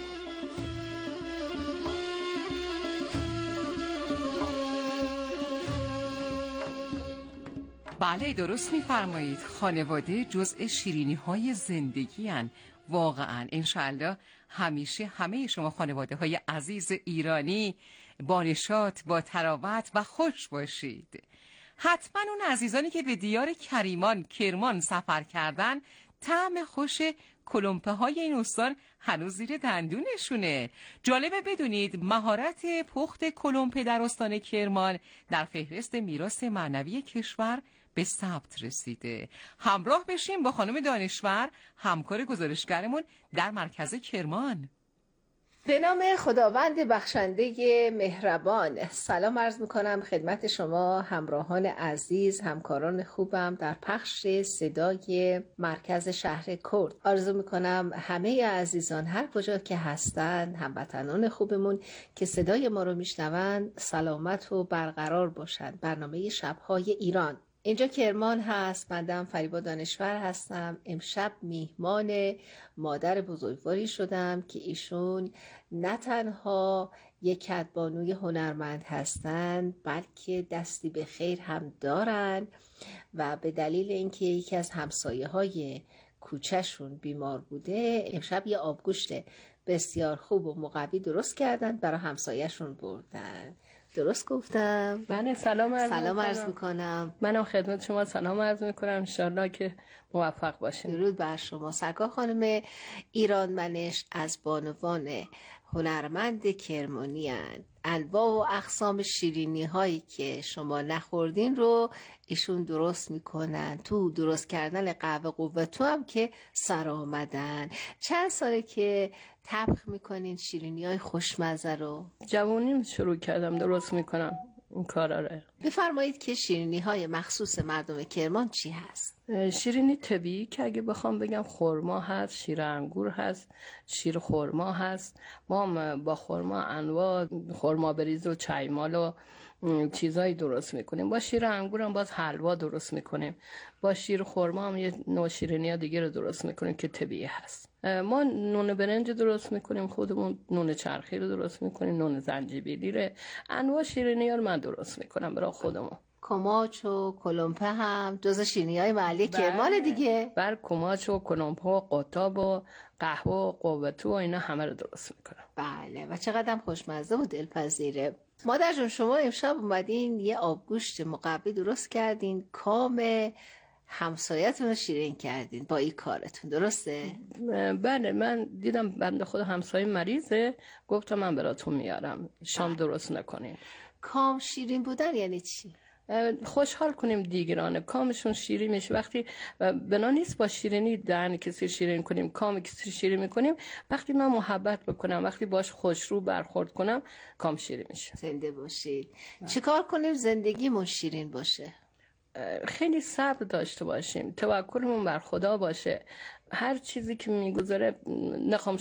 بله درست میفرمایید. خانواده جزء شیرینی های زندگی هن. واقعا انشاءالله همیشه همه شما خانواده های عزیز ایرانی با نشاط، با تراوت و خوش باشید. حتما اون عزیزانی که به دیار کریمان، کرمان سفر کردن، طعم خوش کلمپه های این استان هنوز زیر دندونشونه. جالبه بدونید مهارت پخت کلمپه در استان کرمان در فهرست میراث معنوی کشور به ثبت رسیده. همراه بشیم با خانم دانشور، همکار گزارشگرمون در مرکز کرمان. به نام خداوند بخشنده مهربان. سلام عرض میکنم خدمت شما همراهان عزیز، همکاران خوبم در پخش صدای مرکز شهر کرد. آرزو میکنم همه عزیزان هر کجا که هستن، هموطنان خوبمون که صدای ما رو میشنون، سلامت و برقرار باشند. برنامه شبهای ایران اینجا کرمان هست. بندم فریبا دانشور هستم. امشب میهمان مادر بزرگواری شدم که ایشون نه تنها یک کدبانوی هنرمند هستند، بلکه دستی به خیر هم دارن و به دلیل اینکه یکی از همسایه های کوچهشون بیمار بوده، امشب یه آبگوشت بسیار خوب و مقوی درست کردن برای همسایهشون بردن. درست گفتم؟ بله سلام عرض سلام میکنم. عرض میکنم. منم خدمت شما سلام عرض میکنم. انشالله که موفق باشین. درود بر شما. سرکار خانم ایرانمنش از بانوان هنرمند کرمانی هستند. انواع و اقسام شیرینی هایی که شما نخوردین رو ایشون درست میکنن. تو درست کردن قهوه قوتو هم که سر آمدن. چند ساله که طبخ میکنین شیرینی های خوشمزه رو؟ جوونیم شروع کردم درست میکنم این کارا رو. بفرمایید که شیرینی های مخصوص مردم کرمان چی هست؟ شیرینی طبیعی که اگه بخوام بگم خرما هست، شیر انگور هست، شیر خرما هست. ما هم با خرما انواع خرما بریز و چایمال و چیزایی درست میکنیم. با شیر انگور هم باز حلوا درست میکنیم. با شیر خرما هم یه نوع شیرینی دیگه رو درست میکنیم که طبیعی هست. ما نون برنج درست میکنیم خودمون، نون چرخی رو درست میکنیم، نون زنجبیلی رو، انواع شیرینی ها رو من درست میکنم برای خودمون. کماچ و کلمپه هم جز شیرینی های محلی کرمان دیگه؟ بر کماچ و کلمپه و قطاب و قهوه و قوتو و اینا همه رو درست میکنم. بله و چقدر هم خوشمزه و دلپذیره. مادر جون شما امشب اومدین یه آبگوشت مقوی درست کردین، کام همسایتون رو شیرین کردین با این کارتون، درسته؟ بله من دیدم بنده خود همسایه مریضه، گفتم من براتون میارم شام درست نکنین. کام شیرین بودن یعنی چی؟ خوشحال کنیم دیگرانه. کامشون شیرین میشه وقتی بنا نیست با شیرینی دهن کسی شیرین کنیم، کام کسی شیرین میکنیم. وقتی من محبت بکنم، وقتی باش خوشرو برخورد کنم، کام شیرین میشه. زنده باشید. چیکار کنیم زندگیمون شیرین باشه؟ خیلی صبر داشته باشیم، توکلمون بر خدا باشه. هر چیزی که میگذاره نخوام